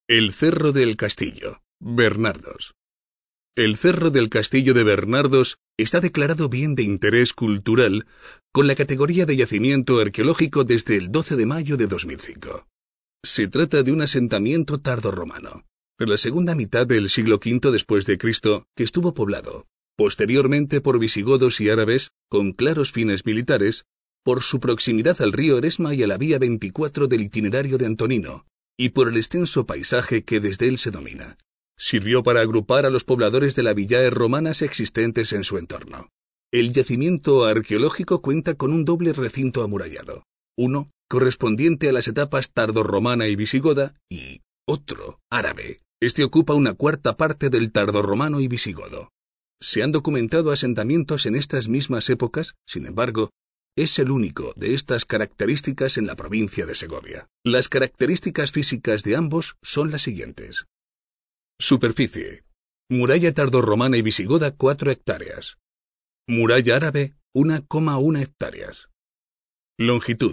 El Cerro del Castillo, Bernardos. El Cerro del Castillo de Bernardos está declarado bien de interés cultural con la categoría de yacimiento arqueológico desde el 12 de mayo de 2005. Se trata de un asentamiento tardorromano, de la segunda mitad del siglo V después de Cristo, que estuvo poblado, posteriormente por visigodos y árabes, con claros fines militares, por su proximidad al río Eresma y a la vía 24 del itinerario de Antonino, y por el extenso paisaje que desde él se domina. Sirvió para agrupar a los pobladores de las villaes romanas existentes en su entorno. El yacimiento arqueológico cuenta con un doble recinto amurallado, uno correspondiente a las etapas tardorromana y visigoda, y otro árabe. Este ocupa una cuarta parte del tardorromano y visigodo. Se han documentado asentamientos en estas mismas épocas, sin embargo, es el único de estas características en la provincia de Segovia. Las características físicas de ambos son las siguientes. Superficie. Muralla tardorromana y visigoda 4 hectáreas. Muralla árabe 1,1 hectáreas. Longitud.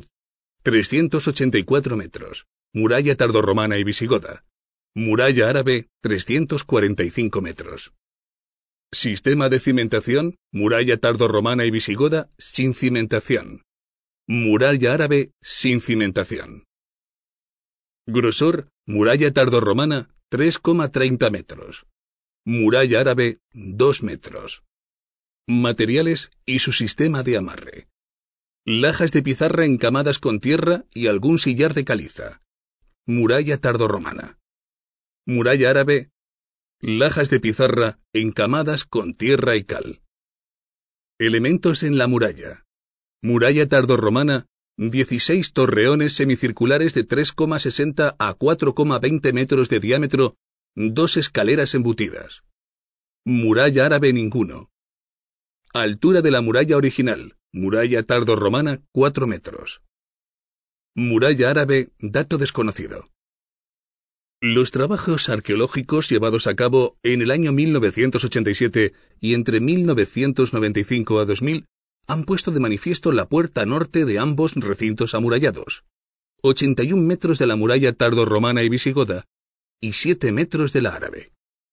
384 metros. Muralla tardorromana y visigoda. Muralla árabe 345 metros. Sistema de cimentación, muralla tardorromana y visigoda sin cimentación. Muralla árabe sin cimentación. Grosor, muralla tardorromana 3,30 metros. Muralla árabe 2 metros. Materiales y su sistema de amarre. Lajas de pizarra encamadas con tierra y algún sillar de caliza. Muralla tardorromana. Muralla árabe. Lajas de pizarra encamadas con tierra y cal. Elementos en la muralla. Muralla tardorromana, 16 torreones semicirculares de 3,60 a 4,20 metros de diámetro, 2 escaleras embutidas. Muralla árabe ninguno. Altura de la muralla original, muralla tardorromana 4 metros. Muralla árabe, dato desconocido. Los trabajos arqueológicos llevados a cabo en el año 1987 y entre 1995 a 2000 han puesto de manifiesto la puerta norte de ambos recintos amurallados, 81 metros de la muralla tardorromana y visigoda y 7 metros de la árabe.